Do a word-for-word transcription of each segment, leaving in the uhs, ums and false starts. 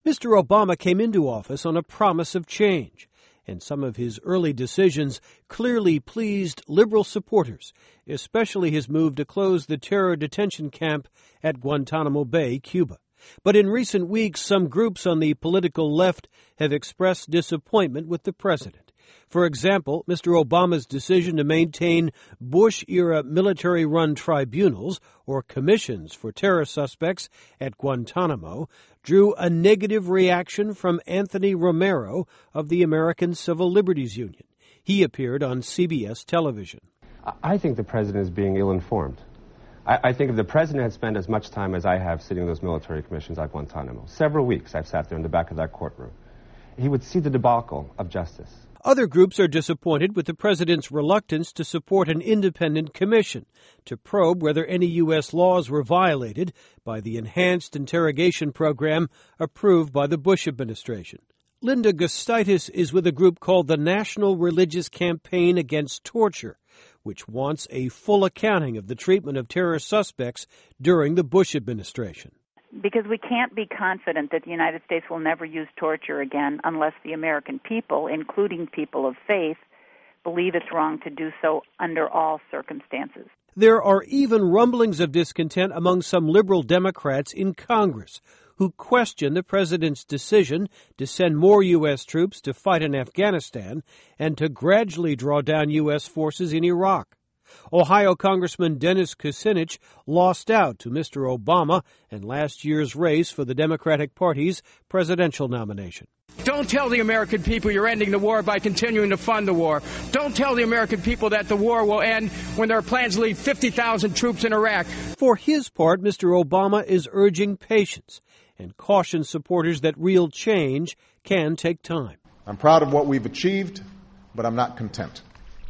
Mister Obama came into office on a promise of change, and some of his early decisions clearly pleased liberal supporters, especially his move to close the terror detention camp at Guantanamo Bay, Cuba. But in recent weeks, some groups on the political left have expressed disappointment with the president. For example, Mister Obama's decision to maintain Bush-era military-run tribunals or commissions for terror suspects at Guantanamo drew a negative reaction from Anthony Romero of the American Civil Liberties Union. He appeared on C B S television. I think the president is being ill-informed. I, I think if the president had spent as much time as I have sitting in those military commissions at Guantanamo, several weeks I've sat there in the back of that courtroom, he would see the debacle of justice. Other groups are disappointed with the president's reluctance to support an independent commission to probe whether any U S laws were violated by the enhanced interrogation program approved by the Bush administration. Linda Gustaitis is with a group called the National Religious Campaign Against Torture, which wants a full accounting of the treatment of terror suspects during the Bush administration. Because we can't be confident that the United States will never use torture again unless the American people, including people of faith, believe it's wrong to do so under all circumstances. There are even rumblings of discontent among some liberal Democrats in Congress who question the president's decision to send more U S troops to fight in Afghanistan and to gradually draw down U S forces in Iraq. Ohio Congressman Dennis Kucinich lost out to Mister Obama in last year's race for the Democratic Party's presidential nomination. Don't tell the American people you're ending the war by continuing to fund the war. Don't tell the American people that the war will end when there are plans to leave fifty thousand troops in Iraq. For his part, Mister Obama is urging patience and cautions supporters that real change can take time. I'm proud of what we've achieved, but I'm not content.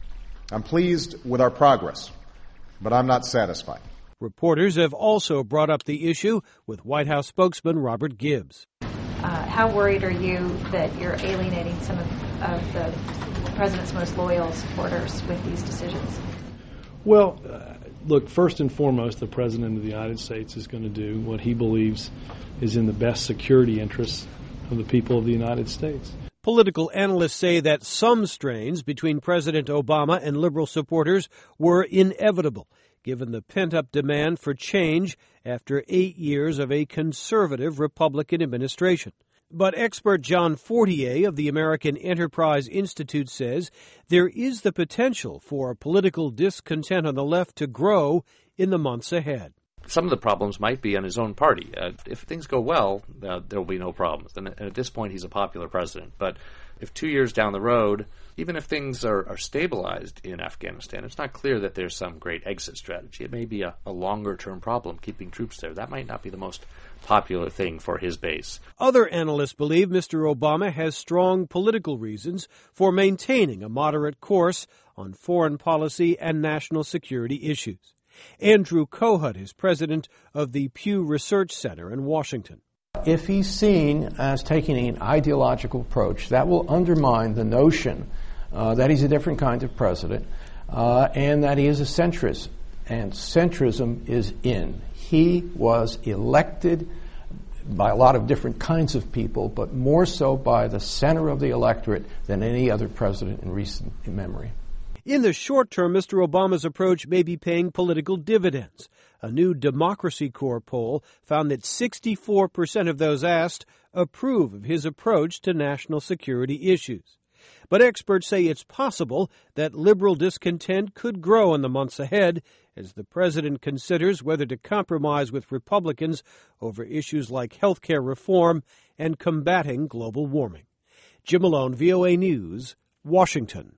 I'm pleased with our progress, but I'm not satisfied. Reporters have also brought up the issue with White House spokesman Robert Gibbs. Uh, how worried are you that you're alienating some of, of the president's most loyal supporters with these decisions? Well, uh, look, first and foremost, the president of the United States is going to do what he believes is in the best security interests of the people of the United States. Political analysts say that some strains between President Obama and liberal supporters were inevitable, given the pent-up demand for change after eight years of a conservative Republican administration. But expert John Fortier of the American Enterprise Institute says there is the potential for political discontent on the left to grow in the months ahead. Some of the problems might be on his own party. Uh, if things go well, uh, there will be no problems. And, and at this point, he's a popular president. But if two years down the road, even if things are, are stabilized in Afghanistan, it's not clear that there's some great exit strategy. It may be a, a longer-term problem, keeping troops there. That might not be the most popular thing for his base. Other analysts believe Mister Obama has strong political reasons for maintaining a moderate course on foreign policy and national security issues. Andrew Kohut is president of the Pew Research Center in Washington. If he's seen as taking an ideological approach, that will undermine the notion uh, that he's a different kind of president uh, and that he is a centrist. And centrism is in. He was elected by a lot of different kinds of people, but more so by the center of the electorate than any other president in recent memory. In the short term, Mister Obama's approach may be paying political dividends. A new Democracy Corps poll found that sixty-four percent of those asked approve of his approach to national security issues. But experts say it's possible that liberal discontent could grow in the months ahead as the president considers whether to compromise with Republicans over issues like health care reform and combating global warming. Jim Malone, V O A News, Washington.